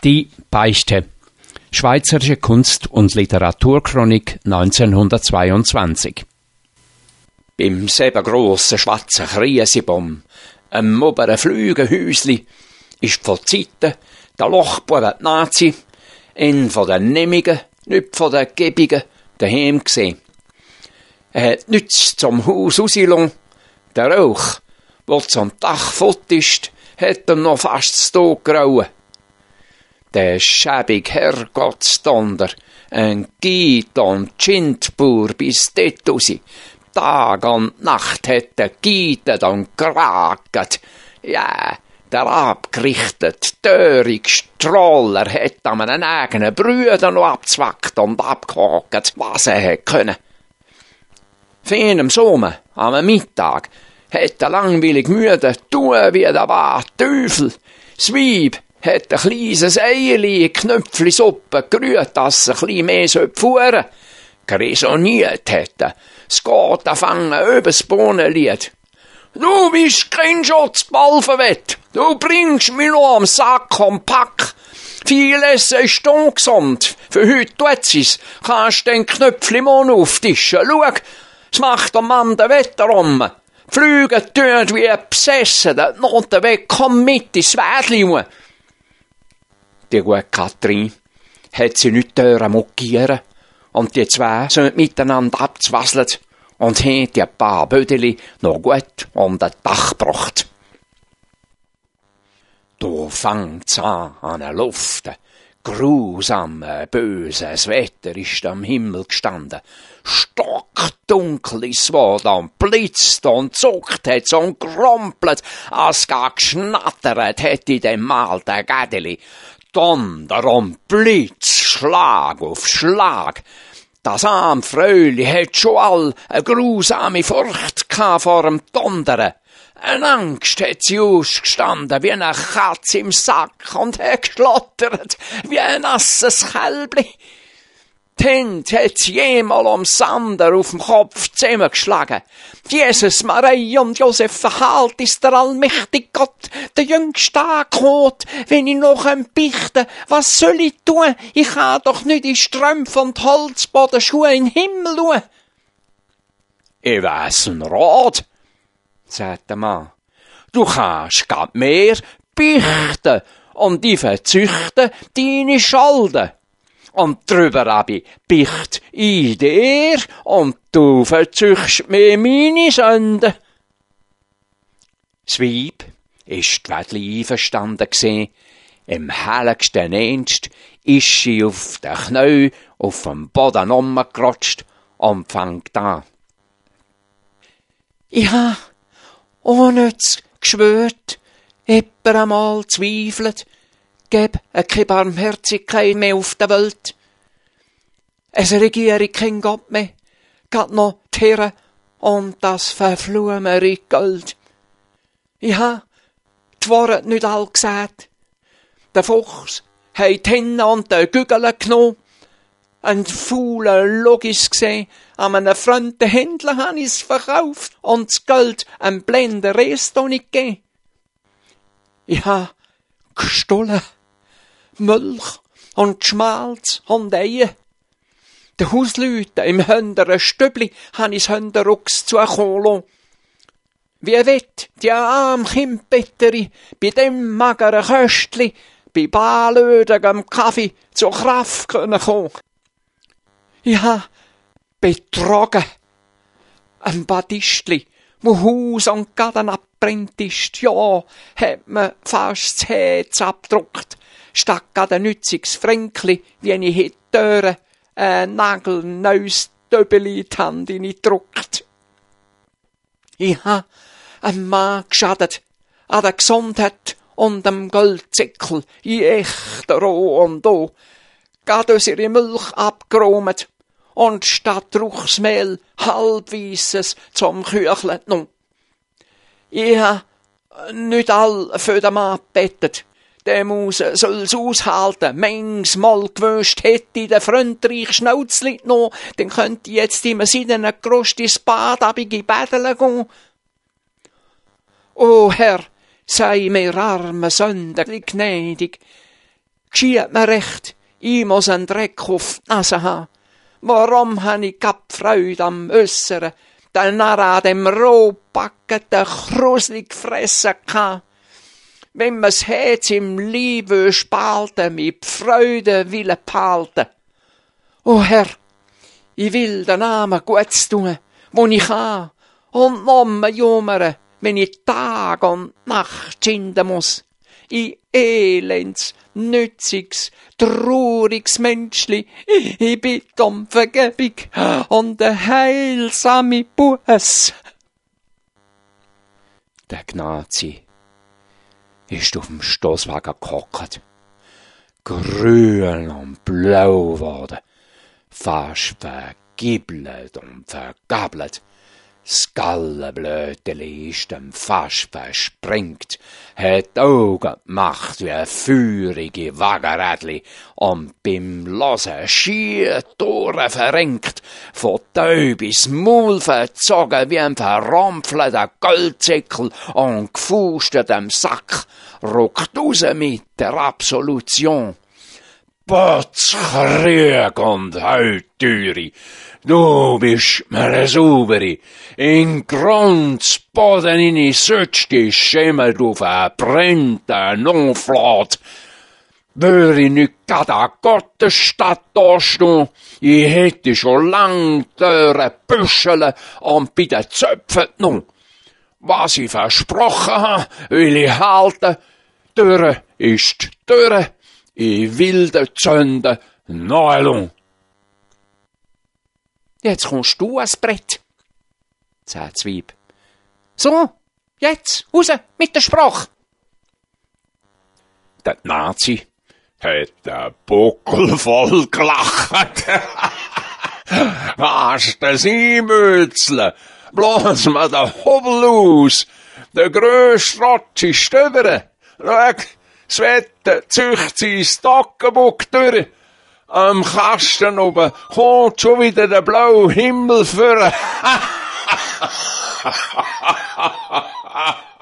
Die Beichte. Schweizerische Kunst- und Literaturchronik 1922. Beim selben grossen schwarzen Kriesebaum, einem oberen Flügelhäusli, ist von Zeiten der Lochbuben Nazi, einen von den Nehmigen, nicht von den Gebigen, daheim gesehen. Er hat nichts zum Haus rausgelassen. Der Rauch, der zum Dach fort ist, hat ihm noch fast zu Tod grauen. Der schäbige Herrgottsdonder, ein Giet- und Schindbauer bis dort raus. Tag und Nacht hat er gietet und geraget. Ja, der abgerichtete, törig Stroller hat an meinen eigenen Brüdern noch abzwackt und abgehakt, was er hätte können. Fein im Sommer, am Mittag, hat der langweilig müde tun wie der war Teufel. Das Weib hat ein kleines Eierli, Knöpfli Suppe gerührt, dass es ein bisschen mehr fuhren sollte. Gräsoniert hätte. Es geht auf Fangen übers Bohnenlied. Du bist kein Schutzballverwett. Du bringst mich noch am Sack und Pack. Viel Essen ist ungesund. Für heute tut sie's. Kannst den Knöpfli mal auftischen. Schau, es macht der Mann den Wetter um. Flüge tun wie besessen. Der Notenweg kommt mit ins Wädli. Die gute Katrin hat sie nicht mokieren und die zwei sind miteinander abzwasselt und haben die paar Bödeli noch gut um das Dach gebracht. Da fängt's an der Luft. Grusam, böses Wetter ist am Himmel gestanden. Stockdunkel ist es und blitzt und zuckt hat's und grumpelt, als gar geschnattert hätte in dem alten Gädeli. Donder und Blitz, Schlag auf Schlag. Das arme Fröhli hat schon all eine grusame Furcht vor dem Dondern. Eine Angst hat sie ausgestanden, wie eine Katze im Sack und hat geschlottert, wie ein nasses Kälbli. Die Hände hat sie jemal am Sander auf dem Kopf zusammengeschlagen. Jesus, Maria und Josef, verhalt ist der allmächtige Gott, der jüngste Angebot, wenn ich noch beichten, was soll ich tun? Ich kann doch nicht in Strümpfe und Holzbodenschuhe in den Himmel schauen. Ich weiss ein Rat, sagt der Mann. Du kannst grad mehr beichten und ich verzüchte deine Schulden. Und drüber hab ich Beicht in dir und du verzüchst mir meine Sünden. Das Weib ist Wädli einverstanden gesehen. Im helligsten Ernst ist sie auf den Knäu auf dem Boden rumgerutscht und fängt an. Ich ha unnütz geschwört, jemand einmal zweifelt, geb keine Barmherzigkeit mehr auf der Welt. Es regiere kein Gott mehr, grad noch die Herren und das verfluemere Gold. Ich ha die Worte nicht all gesagt. Der Fuchs hat die Henne und den Gügel genommen. Ein fauler Logis gesehen, an einem fremden Händler han ich's verkauft und das Geld einem blenden Resto nicht gegeben. Ich ha gestohlen. Milch und Schmalz und Eier. Den Hausleuten im hünderen Stübli han i's Hünderrucks zukommen lassen. Wie wett die arme Kindbetteri bei dem mageren Köstli, bei balödigem Kaffee zur Kraft können kommen. Ich ha betrogen. Ein Badistli, wo Haus und Gaden abbrennt ist, ja, hat mir fast das Herz abgedruckt. Statt ein nütziges Fränkli, wie ich hätte hören, ein nagelneues Döbeli in die Hand hineingedruckt. Ich ha einem Mann geschadet, an der Gesundheit und dem Goldzickel, in echter Roh und O, gad uns ihre Milch abgeräumt und statt Ruchsmehl halbweisses zum Kücheln genommen. Ich ha nicht all für den Mann gebettet. Der soll's aushalten. Manchmal gewünscht hätte ich den Freundreich Schnauzli noch, dann könnte ich jetzt immer seinen Grust ins Bad abige Bädeln gehen. O Herr, sei mir arme Sünder gnädig. Geschieht mir recht, ich muss einen Dreck auf die Nase haben. Warum han ich gab Freude am Äusseren, der Narr an dem Rohbacken, der gruselig fressen kann? Wenn mir's Herz im Liebe spalten, mit Freude willen behalten. O Herr, ich will den Namen Gutes tun, wo ich kann, und nommen jummern, wenn ich Tag und Nacht schinden muss. Ich elends, nütziges, trauriges Menschli, ich bitte um Vergebung und eine heilsame Buß. Der Gnazi ist auf dem Stosswagen gehockt, grün und blau geworden, fast vergibbelt und vergabelt. Das Gallenblöteli ist ihm fast versprengt, hat Augen gemacht wie ein feurige Wagenrädli und beim Losen schier Tore verrenkt, von Tau bis Maul verzogen wie ein verrampfelter Goldzickel und gefustet Sack, ruckt raus mit der Absolution. Potz, Krieg und Hautüri, du bist mir eine Saubere, in Grundsboden in die Sütschke schimmert auf ein brennter Nonflat. Wär ich nicht grad an Gottesstadt da stehen, ich hätte schon lang döre Büschele und bei den Zöpfen genommen. Was ich versprochen habe, will ich halten. Döre ist Döre. Ich will de Zünde Neulung. Jetzt kommst du ans Brett, sagt das Weib. So, jetzt, raus mit der Sprache. Der Nazi hat den Buckel voll gelacht. Hast du sie, Mützle? Blas mir den Hobel aus. Der grösste Rotsch ist drüber. Schau, das Wetter zücht sein Stockenbock durch. Am Kasten oben kommt schon wieder der blaue Himmel vor.